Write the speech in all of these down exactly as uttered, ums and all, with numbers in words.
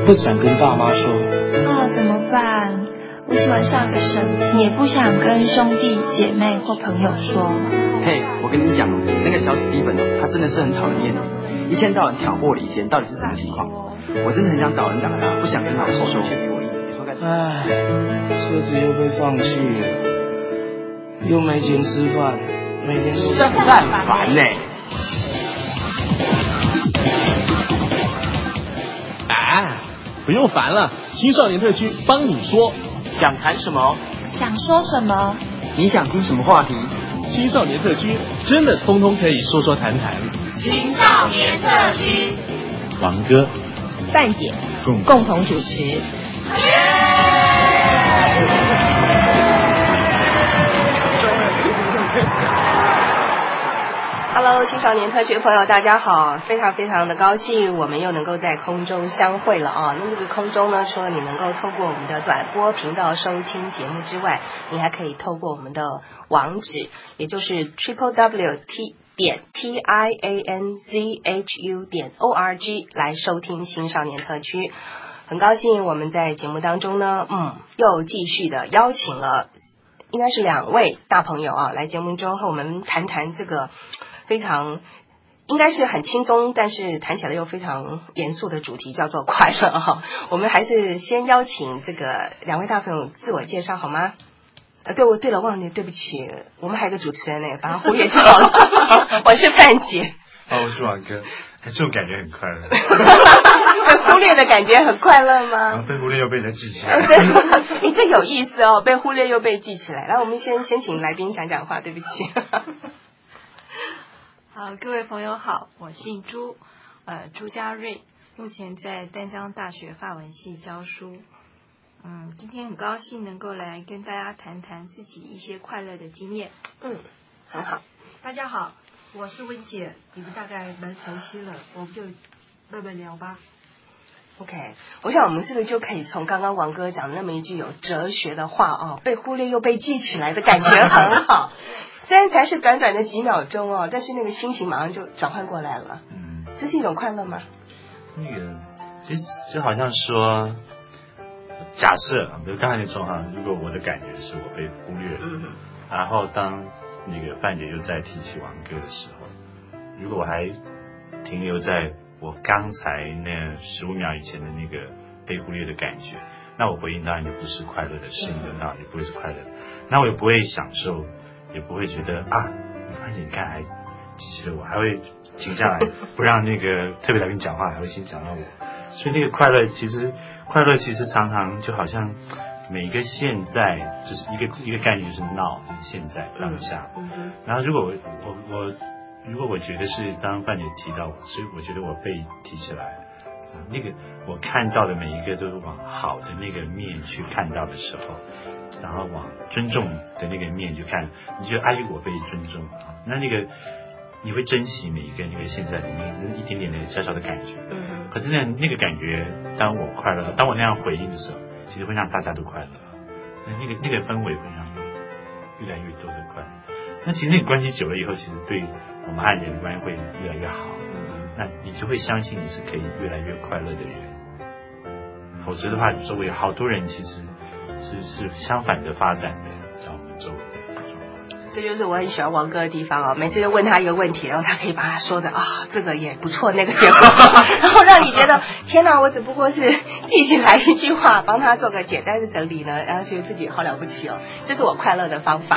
不想跟爸妈说。 啊，怎么办？我喜欢上个神，你也不想跟兄弟姐妹或朋友说。 嘿，我跟你讲，那个小史蒂芬哦，他真的是很讨人厌的，一天到晚挑拨离间，到底是什么情况？我真的很想找人打他，不想跟老师说。 唉，车子又被放弃了，又没钱吃饭，每天都实在很烦呢。 啊，不用烦了，青少年特区帮你说， 想谈什么？ 想说什么？ 你想听什么话题？ 青少年特区真的通通可以说说谈谈。 青少年特区， 王哥、 范姐共共同主持。 Hello， 青少年特区的朋友，大家好！非常非常的高兴，我们又能够在空中相会了啊！那这个空中呢，除了你能够透过我们的短波频道收听节目之外，你还可以透过我们的网址，也就是 triple w t 点 t i a n z h u 点 o r g 来收听青少年特区。很高兴我们在节目当中呢，嗯，又继续的邀请了，应该是两位大朋友啊，来节目中和我们谈谈这个非常应该是很轻松，但是谈起来又非常严肃的主题，叫做快乐啊。我们还是先邀请这个两位大朋友自我介绍好吗？呃，对，我对了，忘记，对不起，我们还有个主持人呢，把他忽略掉了。我是范姐。 哦，我是王哥。这种感觉很快乐。 被忽略的感觉很快乐吗？ 啊、被忽略又被人记起来。 你这有意思哦，被忽略又被记起来。来，我们先先请来宾讲讲话，对不起。 好，各位朋友好，我姓朱，呃，朱家瑞，目前在淡江大学法文系教书。嗯，今天很高兴能够来跟大家谈谈自己一些快乐的经验。 嗯，很好。 大家好，我是温姐，你们大概蛮熟悉了，我们就慢慢聊吧。 OK， 我想我们是不是就可以从刚刚王哥讲那么一句有哲学的话哦，被忽略又被记起来的感觉很好。虽然才是短短的几秒钟哦，但是那个心情马上就转换过来了。嗯，这是一种快乐吗？ 那个其实就好像说，假设比如刚才那状况，如果我的感觉是我被忽略了，嗯、然后当那个范姐又在提起王哥的时候，如果我还停留在我刚才那十五秒以前的那个被忽略的感觉，那我回应当然就不是快乐的，是的，那也不会是快乐的，那我也不会享受，也不会觉得啊，而且你看还记起了我，还会停下来不让那个特别来宾讲话，还会先讲到我，所以那个快乐其实快乐其实常常就好像每一个现在就是一个一个概念，就是 now 现在当下，嗯嗯、然后如果我我我如果我觉得是当范姐提到我，所以我觉得我被提起来，啊、那个我看到的每一个都是往好的那个面去看到的时候，然后往尊重的那个面去看，你觉得哎我被尊重啊，那那个你会珍惜每一个那个现在里面那一点点的小小的感觉，嗯、可是那那个感觉，当我快乐，当我那样回应的时候，其实会让大家都快乐，那那个那个氛围会让越来越多的快乐。那其实那个关系久了以后，其实对我们和人的关系会越来越好。那你就会相信你是可以越来越快乐的人。否则的话，周围有好多人其实是是相反的发展的，在我们周围的状况。 这就是我很喜欢王哥的地方哦，每次就问他一个问题，然后他可以把他说的啊，这个也不错，那个也不错，然后让你觉得天哪，我只不过是记起来一句话，帮他做个简单的整理呢，然后觉得自己好了不起哦，这是我快乐的方法。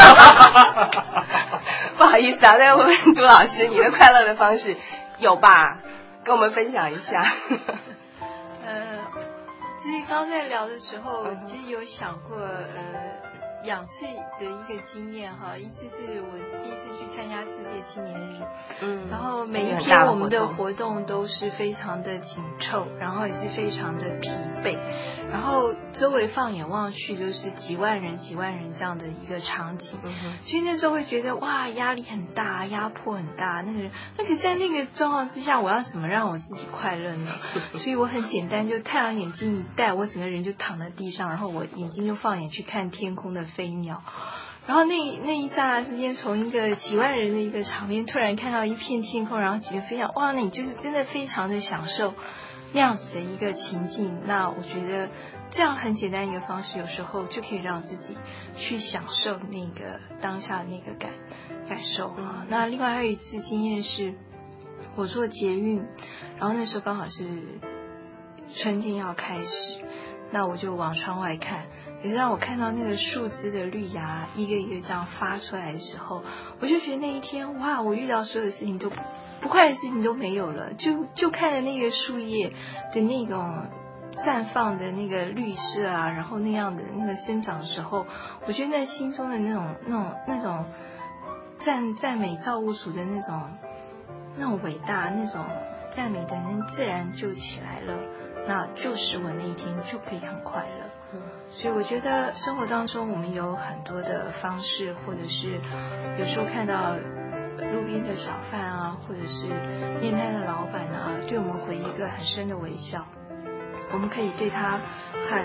不好意思啊，再问问朱老师，你的快乐的方式有吧？跟我们分享一下。 呃，其实刚在聊的时候，其实有想过呃。两次的一个经验哈，一次是我第一次去参加世界青年日，嗯，然后每一天我们的活动都是非常的紧凑，然后也是非常的疲惫，然后周围放眼望去就是几万人几万人这样的一个场景，嗯、所以那时候会觉得哇压力很大，压迫很大，那个人，那可在那个状况之下，我要怎么让我自己快乐呢？所以我很简单，就太阳眼镜一戴，我整个人就躺在地上，然后我眼睛就放眼去看天空的飞鸟，然后那那一刹那之间，从一个几万人的一个场面，突然看到一片天空，然后几个飞鸟，哇，那你就是真的非常的享受那样子的一个情境，那我觉得这样很简单一个方式，有时候就可以让自己去享受那个当下的那个感感受啊。那另外还有一次经验是，我坐捷运，然后那时候刚好是春天要开始，那我就往窗外看，可是让我看到那个树枝的绿芽一个一个这样发出来的时候，我就觉得那一天哇，我遇到所有的事情都不快的事情都没有了，就就看着那个树叶的那种绽放的那个绿色啊，然后那样的那个生长的时候，我觉得那心中的那种那种那种赞赞美造物主的那种那种伟大，那种赞美的那自然就起来了，那就使我那一天就可以很快乐。所以我觉得生活当中我们有很多的方式，或者是有时候看到路边的小贩啊，或者是面摊的老板啊，对我们回一个很深的微笑，我们可以对他很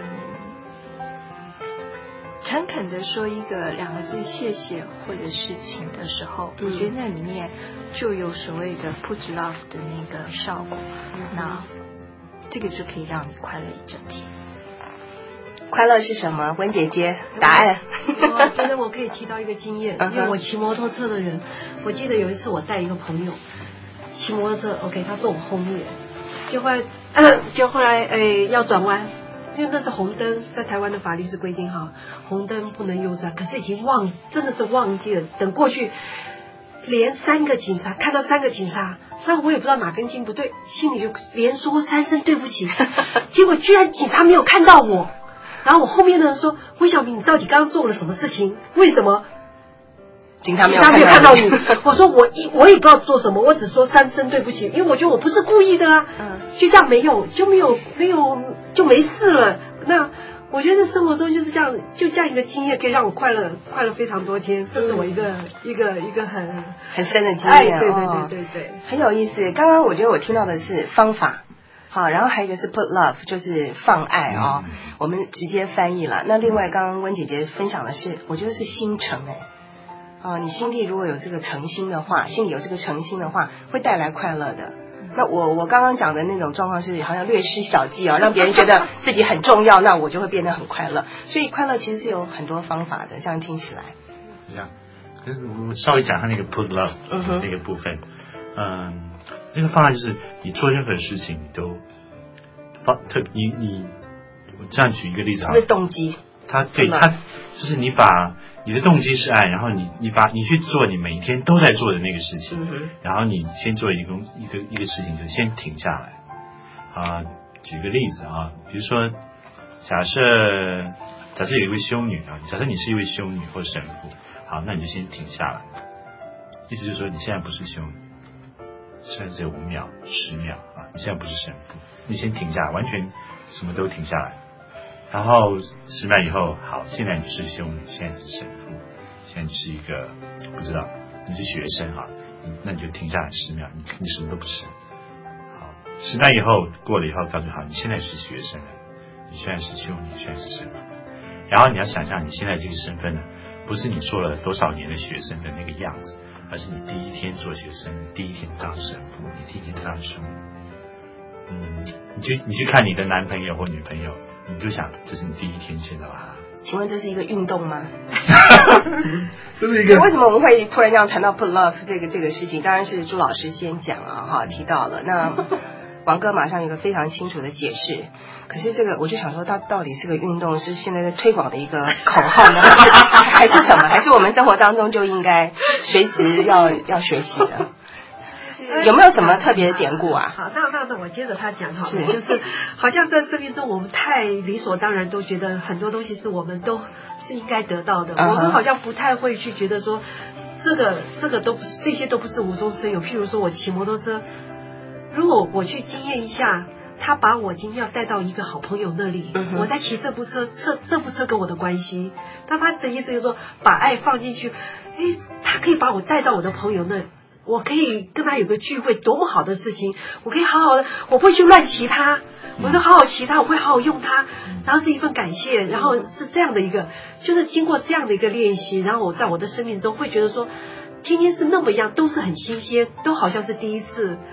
诚恳的说一个两个字谢谢或者是请的时候，我觉得那里面就有所谓的 put love 的那个效果，那这个就可以让你快乐一整天。 快乐是什么？温姐姐答案。 我觉得我可以提到一个经验，因为我骑摩托车的人，我记得有一次我带一个朋友骑摩托车 ，OK， 他坐我后面，就后来、呃、就后来诶要转弯，因为那是红灯，在台湾的法律是规定哈，红灯不能右转，可是已经忘真的是忘记了，等过去连三个警察看到三个警察，那我也不知道哪根筋不对，心里就连说三声对不起，结果居然警察没有看到我。然后我后面的人说：“魏小明，你到底刚刚做了什么事情？为什么警察没有看到你？”我说：“我一我也不知道做什么，我只说三声对不起，因为我觉得我不是故意的啊。”嗯，就这样没有就没有没有就没事了。那我觉得生活中就是这样，就这样一个经验可以让我快乐快乐非常多天，这是我一个、嗯、一个一个很很深的经验。 哎，对对对对对， 很有意思。刚刚我觉得我听到的是方法。好，然后还有一个是 put love， 就是放爱啊、哦嗯，我们直接翻译了。那另外，刚刚温姐姐分享的是，我觉得是心诚哎，啊，你心里如果有这个诚心的话，心里有这个诚心的话，会带来快乐的。那我我刚刚讲的那种状况是好像略施小计啊、哦，让别人觉得自己很重要，那我就会变得很快乐。所以快乐其实是有很多方法的，这样听起来。 这样，我稍微讲下那个 put love、嗯、那个部分，嗯。那个方案就是你做任何事情你都特你你我这样举一个例子好了， 是动机， 他对他就是你把你的动机是爱，然后你你把你去做你每一天都在做的那个事情、嗯、然后你先做一个一个一个事情就先停下来啊。举个例子啊，比如说假设假设有一位修女啊，假设你是一位修女或者神父，好，那你就先停下来，意思就是说你现在不是修女，现在只有五秒、十秒啊！你现在不是神父，你先停下来，完全什么都停下来。然后十秒以后，好，现在你是修女，现在是神父，现在你是一个不知道，你是学生啊，那你就停下来十秒，你你什么都不是。好，十秒以后过了以后，告诉好，你现在是学生了，你现在是修女，现在是神父。然后你要想象你现在这个身份呢，不是你做了多少年的学生的那个样子。而是你第一天做学生，你第一天当神父，你第一天当修女，嗯，你去你去看你的男朋友或女朋友，你就想这是你第一天见到他。 请问这是一个运动吗？ 这是一个。 为什么我们会突然这样谈到 put love 这个这个事情？当然是朱老师先讲啊，哈，提到了那。王哥马上有一个非常清楚的解释，可是这个我就想说，它到底是个运动，是现在在推广的一个口号呢，还是什么？还是我们生活当中就应该随时要要学习的？有没有什么特别的典故啊？ 好，那那那我接着他讲好了，是就是好像在生命中我们太理所当然都觉得很多东西是我们都是应该得到的， uh-huh. 我们好像不太会去觉得说这个这个都不是，这些都不是无中生有。譬如说我骑摩托车。如果我去经验一下，他把我今天要带到一个好朋友那里，嗯、我在骑这部车，这这部车跟我的关系，那他的意思就是说，把爱放进去，诶，他可以把我带到我的朋友那，我可以跟他有个聚会，多么好的事情，我可以好好的，我不会去乱骑他，我说好好骑他，我会好好用它，然后是一份感谢，然后是这样的一个，就是经过这样的一个练习，然后我在我的生命中会觉得说，天天是那么样，都是很新鲜，都好像是第一次。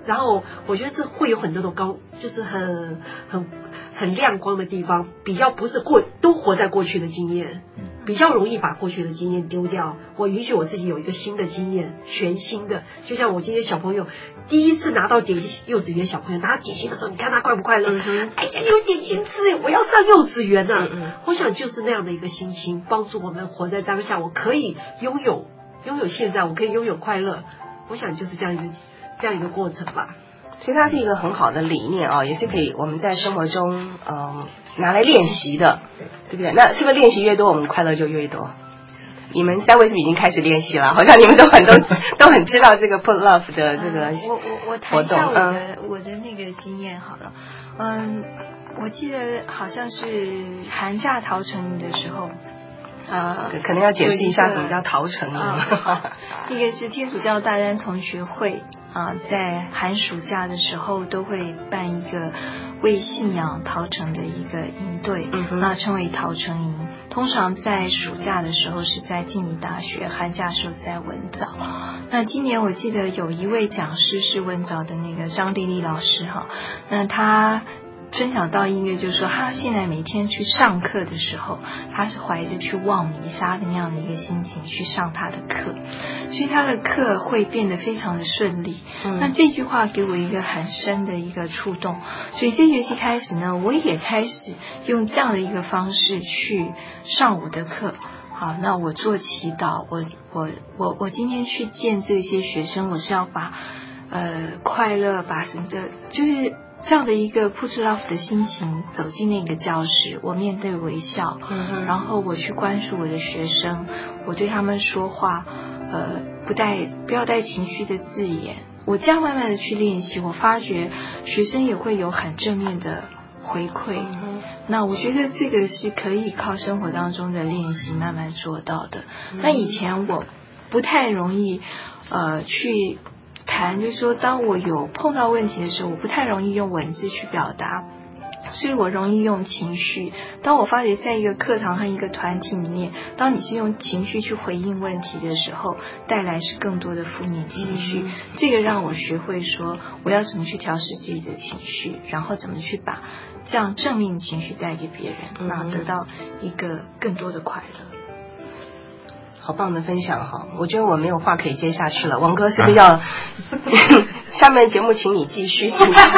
然后我觉得是会有很多的高，就是很很很亮光的地方，比较不是过都活在过去的经验，比较容易把过去的经验丢掉。我允许我自己有一个新的经验，全新的。就像我今天小朋友第一次拿到点心，幼稚园小朋友拿到点心的时候，你看他快不快乐？嗯、哎呀，有点心吃，我要上幼稚园啊！嗯、我想就是那样的一个心情，帮助我们活在当下。我可以拥有拥有现在，我可以拥有快乐。我想就是这样一个这样一个过程吧。 所以它是一个很好的理念啊，也是可以我们在生活中嗯、呃、拿来练习的，对不对？那是不是练习越多，我们快乐就越多？你们三位是不是已经开始练习了？好像你们都很都都很知道这个 Put Love 的这个我我我谈一下我的、嗯、我的那个经验好了。嗯，我记得好像是寒假陶成营的时候。 啊、呃，可能要解释一下什么叫陶成营。 啊、一个是天主教大专同学会啊，在寒暑假的时候都会办一个为信仰陶成的一个营队，嗯、那称为陶成营。通常在暑假的时候是在静宜大学，寒假的时候在文藻。那今年我记得有一位讲师是文藻的那个张丽丽老师哈，那他分享到一个就是说他现在每天去上课的时候，他是怀着去望弥撒的那样的一个心情去上他的课，所以他的课会变得非常的顺利。嗯、那这句话给我一个很深的一个触动，所以这学期开始呢，我也开始用这样的一个方式去上我的课。好，那我做祈祷，我我我我今天去见这些学生，我是要把呃快乐，把什么的，就是这样的一个 put love 的心情走进那个教室，我面对微笑，嗯、然后我去关注我的学生，我对他们说话，呃，不带不要带情绪的字眼。我这样慢慢的去练习，我发觉学生也会有很正面的回馈。嗯、那我觉得这个是可以靠生活当中的练习慢慢做到的。嗯、那以前我不太容易呃去谈，就是说当我有碰到问题的时候，我不太容易用文字去表达，所以我容易用情绪。当我发觉在一个课堂和一个团体里面，当你是用情绪去回应问题的时候，带来是更多的负面情绪。嗯、这个让我学会说我要怎么去调试自己的情绪，然后怎么去把这样正面的情绪带给别人，嗯、那得到一个更多的快乐。 好棒的分享哈！我觉得我没有话可以接下去了，王哥是不是要、啊、下面节目请你继续？是不是？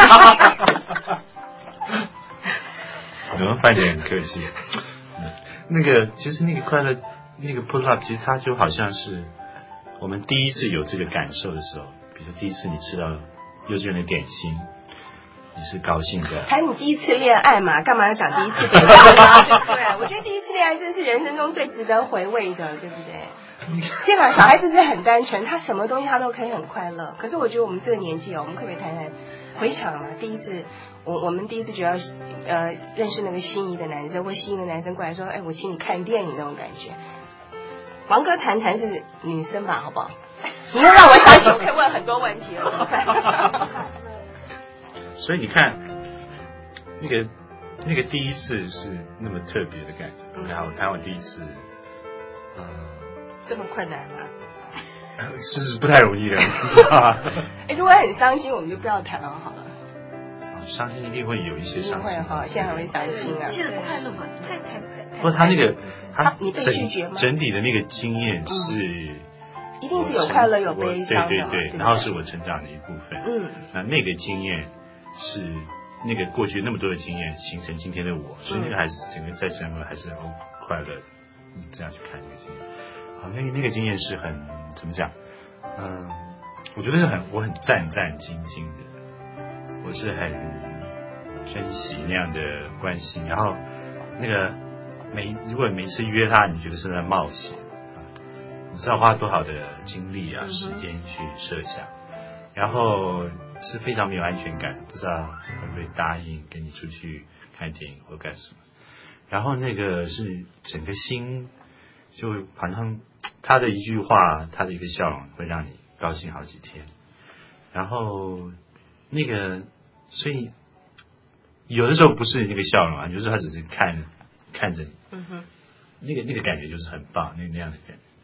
你们饭点很客气。那个其实那个快乐，那个 Put Love， 其实它就好像是我们第一次有这个感受的时候，比如说第一次你吃到幼稚园的点心，你是高兴的。 还有你第一次恋爱嘛？干嘛要讲第一次点心啊？对，我觉得第一次恋爱真是人生中最值得回味的，对不对？这个小孩子是很单纯，他什么东西他都可以很快乐。可是我觉得我们这个年纪哦，我们可不可以谈谈回想嘛？第一次，我我们第一次觉得呃认识那个心仪的男生，或心仪的男生过来说，哎，我请你看电影那种感觉。王哥谈谈是女生吧，好不好？你又让我想起我可以问很多问题了，怎么办？ 所以你看，那个那个第一次是那么特别的感觉。嗯、然后我谈我第一次，嗯、呃， 这么困难吗？ 是不太容易的，你知道吗？ 哎，如果很伤心，我们就不要谈了，好了。 伤心一定会有一些伤心， 会哈，现在还会伤心啊。 现在不看那么太太太。 不过他那个他你被拒绝吗？ 整体的那个经验是。嗯一定是有快乐有悲伤的， 对对对，然后是我成长的一部分。嗯，那那个经验是那个过去那么多的经验形成今天的我，所以那个还是整个在生活还是很快乐的。你这样去看那个经验，好，那个那个经验是很怎么讲？嗯，我觉得是很我很战战兢兢的，我是很珍惜那样的关系。然后那个每如果每次约他，你觉得是在冒险。你知道花多少的精力啊、时间去设想，然后是非常没有安全感，不知道会不会答应跟你出去看电影或干什么。然后那个是整个心，就好像他的一句话，他的一个笑容，会让你高兴好几天。然后那个，所以有的时候不是那个笑容啊，有的时候他只是看看着你，嗯哼，那个那个感觉就是很棒，那那样的感觉。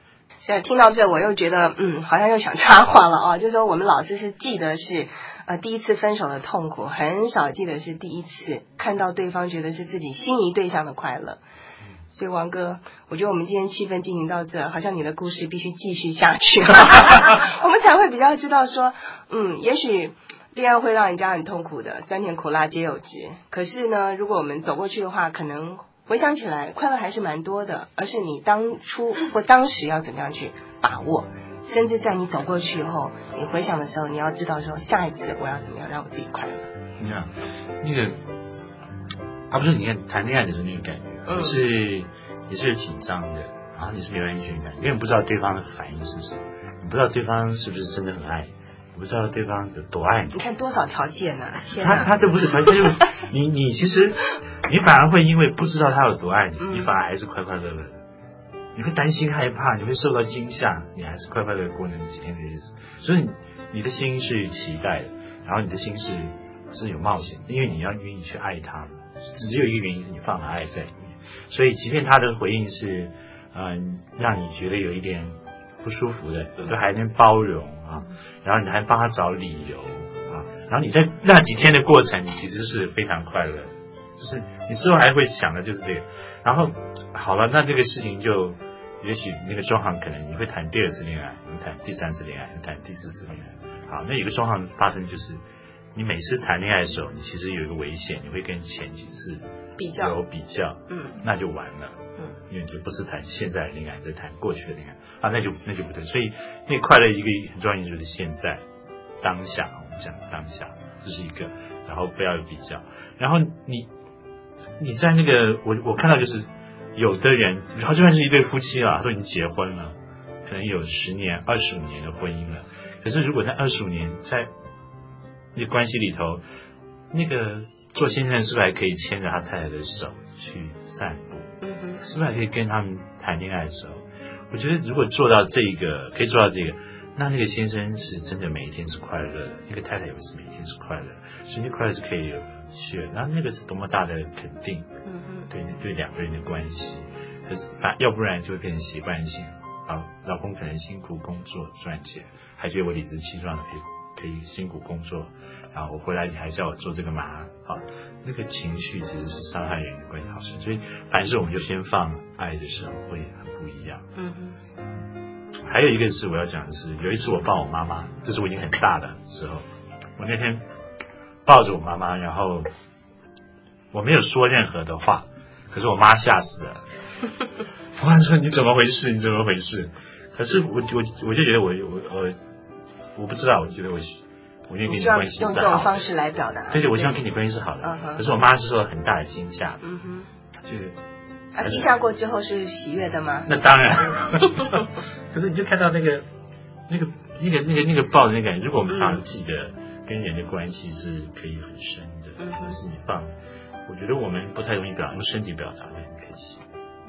现在听到这，我又觉得，嗯，好像又想插话了啊，就是说我们老师是记得是呃第一次分手的痛苦，很少记得是第一次看到对方觉得是自己心仪对象的快乐。所以王哥，我觉得我们今天气氛进行到这，好像你的故事必须继续下去，我们才会比较知道说，嗯，也许恋爱会让人家很痛苦的，酸甜苦辣皆有之。可是呢，如果我们走过去的话，可能回想起来快乐还是蛮多的，而是你当初或当时要怎么样去把握，甚至在你走过去以后，你回想的时候，你要知道说下一次我要怎么样让我自己快乐。 你看那个，他不是你看谈恋爱的时候那个感觉，嗯、是也是紧张的，然后你是没有安全感，因为你不知道对方的反应是什么，你不知道对方是不是真的很爱你。我不知道对方有多爱你， 你看多少条件啊！ 他他这不是条件，就是你你其实你反而会因为不知道他有多爱你，嗯、你反而还是快快乐乐的。你会担心害怕，你会受到惊吓，你还是快快乐乐过那几天的日子。所以你的心是期待的，然后你的心是是有冒险，因为你要愿意去爱他。只有一个原因是你放了爱在里面，所以即便他的回应是嗯、呃、让你觉得有一点不舒服的，都还能包容啊，然后你还帮他找理由啊，然后你在那几天的过程，你其实是非常快乐的，就是你之后还会想的就是这个。然后好了，那这个事情就也许那个状况可能你会谈第二次恋爱，你谈第三次恋爱，你谈第四次恋爱。好，那有个状况发生就是，你每次谈恋爱的时候，你其实有一个危险，你会跟前几次比较有比较， 嗯， 那就完了。嗯，因为你就不是谈现在的恋爱，在谈过去的恋爱啊，那就那就不对。所以那快乐一个很重要因素就是现在当下，我们讲当下这是一个，然后不要有比较。然后你你在那个我我看到就是有的人，然后就算是一对夫妻啊，都已经结婚了，可能有十年、二十五年的婚姻了。可是如果在二十五年在那关系里头，那个做先生是不是还可以牵着他太太的手去散步？是不是还可以跟他们谈恋爱的时候？我觉得如果做到这个，可以做到这个，那那个先生是真的每一天是快乐的，那个太太也是每天是快乐的，所以那快乐是可以有学，然后那个是多么大的肯定，嗯嗯，对对两个人的关系。可是反要不然就会变成习惯性啊，老公可能辛苦工作赚钱，还觉得我理直气壮的可以可以辛苦工作，然后我回来你还叫我做这个嘛，好。那个情绪其实是伤害人的关系好事，所以凡事我们就先放爱的时候会很不一样。嗯哼。还有一个是我要讲的是，有一次我抱我妈妈，这是我已经很大的时候，我那天抱着我妈妈，然后我没有说任何的话，可是我妈吓死了。我妈说你怎么回事？你怎么回事？可是我我我就觉得我我我我不知道，我觉得我。我愿意跟你关系是好的， 用这种方式来表达。 对对，我希望跟你关系是好的。嗯、可是我妈是受很大的惊吓。嗯哼。就是啊，惊吓过之后是喜悦的吗？ 那当然。可是你就看到那个那个那个那个那个抱的那个感觉，如果我们常常记得跟人的关系是可以很深的，嗯、可是你放，我觉得我们不太容易表达，用身体表达的很可惜。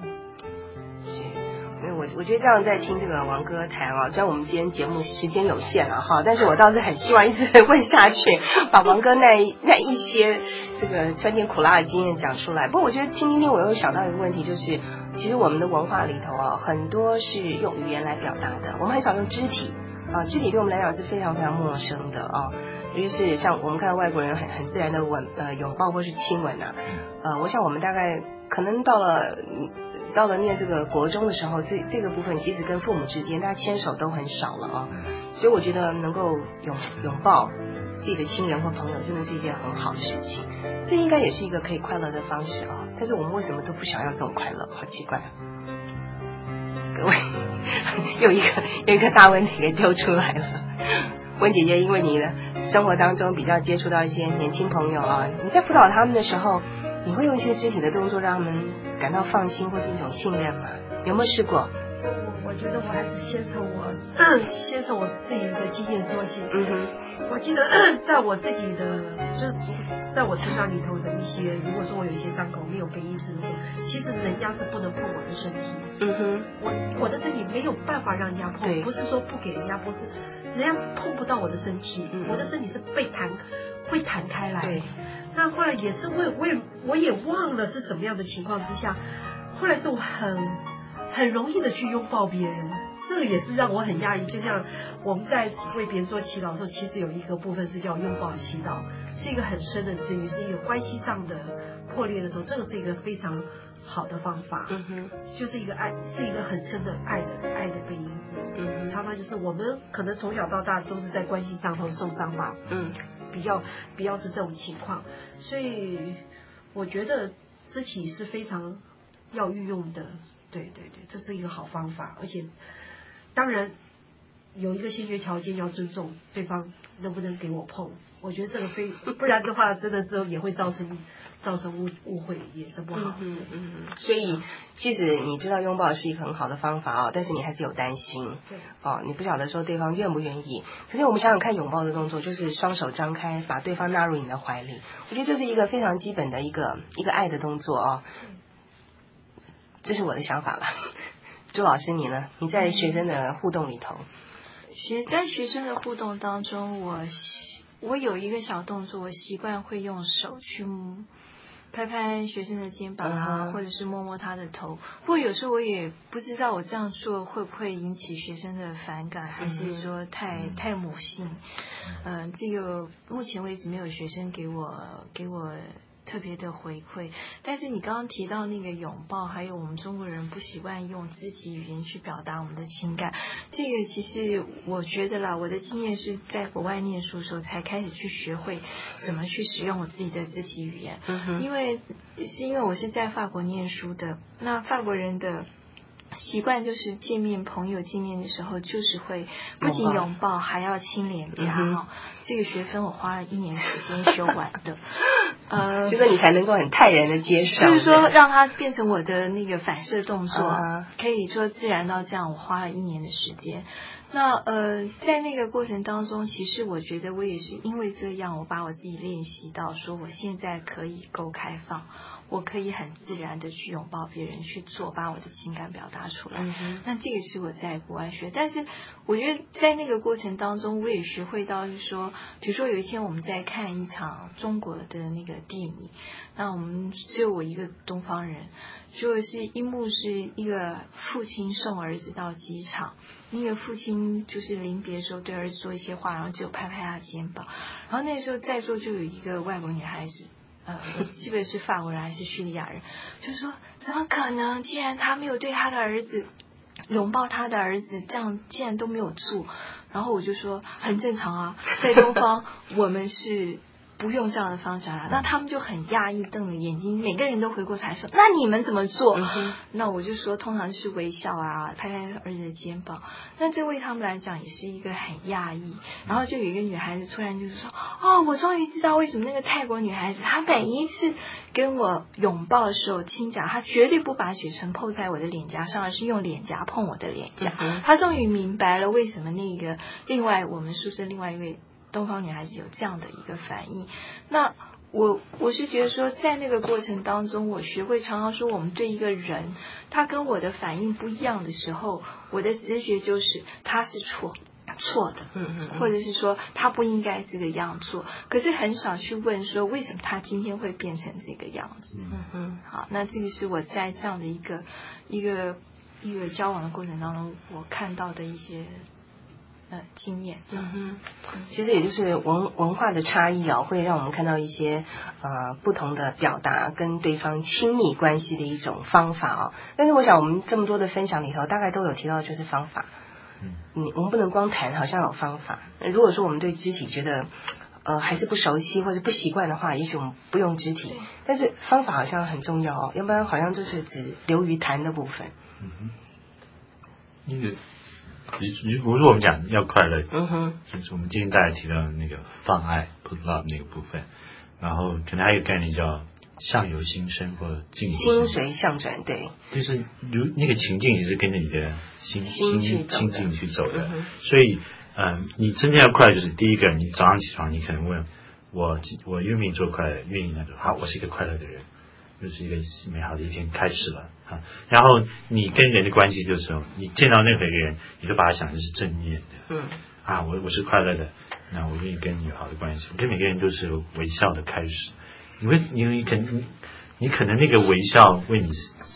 我我觉得这样在听这个王哥谈啊，虽然我们今天节目时间有限了哈，但是我倒是很希望一直问下去，把王哥那那一些这个酸甜苦辣的经验讲出来。不过我觉得听今天我又想到一个问题，就是其实我们的文化里头啊，很多是用语言来表达的，我们很少用肢体啊，肢体对我们来讲是非常非常陌生的啊。尤其是像我们看到外国人很很自然的吻呃拥抱或是亲吻啊，呃，我想我们大概可能到了。到了念这个国中的时候，这这个部分其实跟父母之间大家牵手都很少了啊，所以我觉得能够拥拥抱自己的亲人或朋友，真的是一件很好的事情。这应该也是一个可以快乐的方式啊，但是我们为什么都不想要这种快乐？好奇怪啊！各位，有一个有一个大问题给丢出来了。温姐姐，因为你的生活当中比较接触到一些年轻朋友啊，你在辅导他们的时候，你会用一些肢体的动作让他们感到放心或是一种信任吗？有没有试过？ 我我觉得我还是先从我、嗯、先从我自己的经验说起。嗯哼，我记得、嗯、在我自己的就是在我成长里头的一些，如果说我有一些伤口没有被医治的时候，其实人家是不能碰我的身体。嗯哼，我我的身体没有办法让人家碰，不是说不给人家，不是人家碰不到我的身体，嗯、我的身体是被弹会弹开来。对。那后来也是我我也我也忘了是什么样的情况之下，后来是我很很容易的去拥抱别人， 这个也是让我很讶异。就像我们在为别人做祈祷的时候，其实有一个部分是叫拥抱祈祷，是一个很深的治愈，是一个关系上的破裂的时候，这个是一个非常好的方法。 嗯哼， 就是一个爱，是一个很深的爱的爱的背因子。嗯，常常就是我们可能从小到大都是在关系上头受伤吧。嗯，比较比较是这种情况，所以我觉得肢体是非常要运用的。对对对，这是一个好方法，而且当然有一个先决条件，要尊重对方能不能给我碰。我觉得这个非不然的话，真的之后也会造成造成误误会，也是不好。 嗯嗯嗯。所以，即使你知道拥抱是一个很好的方法啊，但是你还是有担心。 对。 哦，你不晓得说对方愿不愿意。可是我们想想看，拥抱的动作就是双手张开，把对方纳入你的怀里。我觉得这是一个非常基本的一个一个爱的动作哦。这是我的想法了。朱老师，你呢？你在学生的互动里头， 学在学生的互动当中，我我有一个小动作，我习惯会用手去拍拍学生的肩膀啊，嗯、或者是摸摸他的头。不过有时候我也不知道我这样做会不会引起学生的反感，还是说太、嗯、太母性。嗯、呃，这个目前为止没有学生给我给我特别的回馈。但是你刚刚提到那个拥抱，还有我们中国人不习惯用肢体语言去表达我们的情感，这个其实我觉得啦，我的经验是在国外念书的时候才开始去学会怎么去使用我自己的肢体语言。嗯、因为是因为我是在法国念书的，那法国人的习惯就是见面朋友见面的时候就是会不仅拥抱还要亲脸颊哈、嗯哦，这个学分我花了一年时间修完的。呃， 就是你才能够很泰然的接受， 就是说让它变成我的那个反射动作，uh-huh. 可以说自然到这样，我花了一年的时间。那呃，在那个过程当中，其实我觉得我也是因为这样，我把我自己练习到说，我现在可以够开放，我可以很自然的去拥抱别人，去做，把我的情感表达出来。嗯、那这个是我在国外学，但是我觉得在那个过程当中，我也学会到是说，比如说有一天我们在看一场中国的那个电影，那我们只有我一个东方人，结果是一幕是一个父亲送儿子到机场，那个父亲就是临别的时候对儿子说一些话，然后只有拍拍他的肩膀，然后那时候在座就有一个外国女孩子。呃，我记得是法国人还是叙利亚人，就是说怎么可能？既然他没有对他的儿子拥抱他的儿子，这样既然都没有做，然后我就说很正常啊，在东方我们是不用这样的方式啊。那他们就很讶异，瞪着眼睛，每个人都回过头来说：“那你们怎么做？”嗯、那我就说，通常是微笑啊，拍拍儿子的肩膀。那这为他们来讲也是一个很讶异。然后就有一个女孩子突然就是说：“哦，我终于知道为什么那个泰国女孩子，她每一次跟我拥抱的时候亲颊，她绝对不把嘴唇碰在我的脸颊上，而是用脸颊碰我的脸颊。嗯”她终于明白了为什么那个另外我们宿舍另外一位东方女孩子有这样的一个反应。那我我是觉得说，在那个过程当中，我学会常常说，我们对一个人，他跟我的反应不一样的时候，我的直觉就是他是错错的，嗯嗯，或者是说他不应该这个样做，可是很少去问说为什么他今天会变成这个样子。嗯嗯，好，那这个是我在这样的一个一个一个交往的过程当中，我看到的一些。呃，经验，嗯哼，其实也就是文文化的差异啊，会让我们看到一些呃不同的表达跟对方亲密关系的一种方法啊。但是我想我们这么多的分享里头，大概都有提到就是方法。嗯，你我们不能光谈，好像有方法。如果说我们对肢体觉得呃还是不熟悉或者不习惯的话，也许我们不用肢体，但是方法好像很重要哦，要不然好像就是只流于谈的部分。 嗯哼，那个。如如果我们讲要快乐，嗯哼，就是我们今天大家提到的那个放爱 put love 那个部分，然后可能还有一个概念叫相由心生或境心随相转，对， 就是如那个情境也是跟着你的心心心境去走的，嗯、所以呃，你真正要快乐，就是第一个，你早上起床，你可能问我我愿不愿意做快乐，愿意那种，好，我是一个快乐的人。就是一个美好的一天开始了啊！然后你跟人的关系就是，你见到任何一个人，你都把他想的是正面的。嗯。啊，我我是快乐的，那我愿意跟你有好的关系。跟每个人都是微笑的开始。你会，你你可能你可能那个微笑为你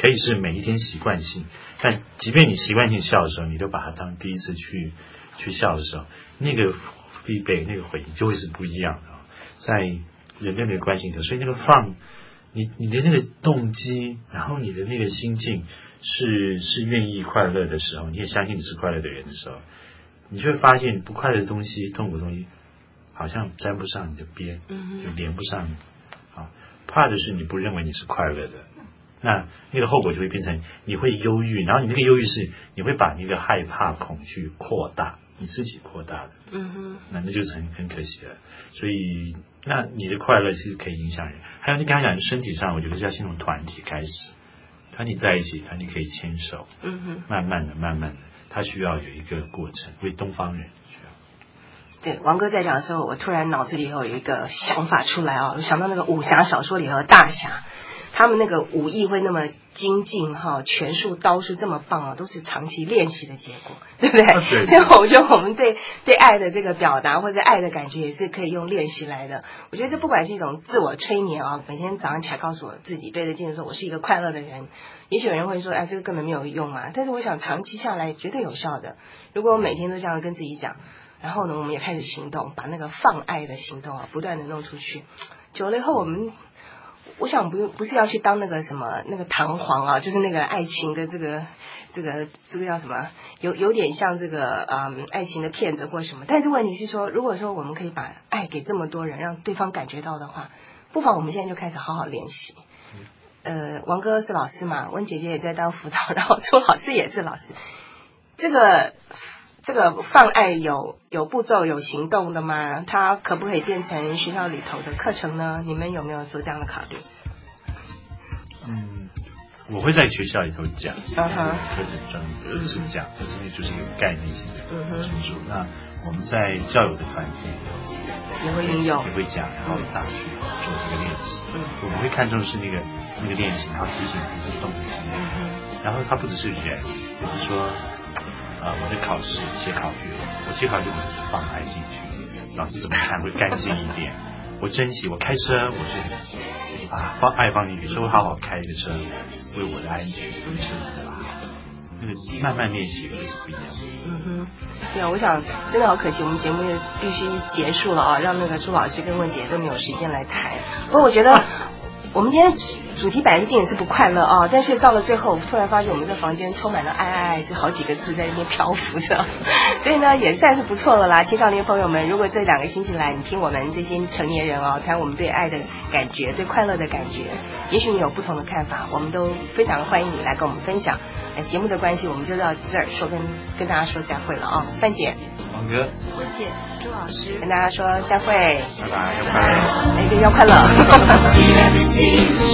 可以是每一天习惯性，但即便你习惯性笑的时候，你都把它当第一次去去笑的时候，那个 feedback 那个回应就会是不一样的，在人跟人的关系里头，所以那个放你你的那个动机，然后你的那个心境是是愿意快乐的时候，你也相信你是快乐的人的时候，你就会发现不快乐的东西、痛苦的东西好像沾不上你的边，就连不上你。啊，怕的是你不认为你是快乐的，那那个后果就会变成你会忧郁，然后你那个忧郁是你会把那个害怕、恐惧扩大，你自己扩大的。嗯哼，那那就是很很可惜了。所以，那你的快乐是可以影响人。还有你刚才讲身体上，我觉得是要先从团体开始，团体在一起，团体可以牵手。嗯哼，慢慢的、慢慢的，它需要有一个过程，为东方人需要。 对，王哥在讲的时候，我突然脑子里有一个想法出来啊，我想到那个武侠小说里头的大侠，他们那个武艺会那么精进哈，拳术刀术这么棒啊，都是长期练习的结果，对不对？对。所以我觉得我们对对爱的这个表达或者爱的感觉也是可以用练习来的。我觉得这不管是一种自我催眠啊，每天早上起来告诉我自己对着镜子说我是一个快乐的人。也许有人会说，哎，这个根本没有用啊，但是我想长期下来绝对有效的。如果我每天都这样跟自己讲。然后呢，我们也开始行动，把那个放爱的行动啊，不断的弄出去。久了以后，我们，我想不不是要去当那个什么那个弹簧啊，就是那个爱情的这个这个这个叫什么，有有点像这个嗯爱情的骗子或什么。但是问题是说，如果说我们可以把爱给这么多人，让对方感觉到的话，不妨我们现在就开始好好练习。呃，王哥是老师嘛，温姐姐也在当辅导，然后朱老师也是老师，这个。这个放爱有有步骤有行动的吗？它可不可以变成学校里头的课程呢？你们有没有做这样的考虑？ 嗯，我会在学校里头讲， 嗯哼， 课程专门是讲，这个就是一个概念性的陈述。那我们在教友的团体里头也会运用， 也会讲，然后大家去做这个练习。嗯，我们会看重是那个那个练习，然后提醒你是动机，然后它不只是人，比如说。啊、呃，我在考试写考卷，我写考卷我就是放爱进去，老师怎么看会干净一点。我珍惜，我开车我是啊放爱放进去，所以我好好开一个车，为我的安全，为车子的好。那个慢慢练习会是不一样的。 嗯哼，对啊，我想真的好可惜，我们节目必须结束了啊，让那个朱老师跟问姐都没有时间来谈。不过我觉得。我们今天主题本来定的是不快乐啊，但是到了最后，突然发现我们这房间充满了爱爱爱，这好几个字在那边漂浮着，所以呢也算是不错了啦。青少年朋友们，如果这两个星期来，你听我们这些成年人啊，谈我们对爱的感觉、对快乐的感觉，也许你有不同的看法，我们都非常欢迎你来跟我们分享。哎，节目的关系，我们就到这儿说跟跟大家说再会了啊，范姐、 王哥、 温姐、朱老师， 跟大家说再会， 拜拜，要快乐， 哎，要快乐。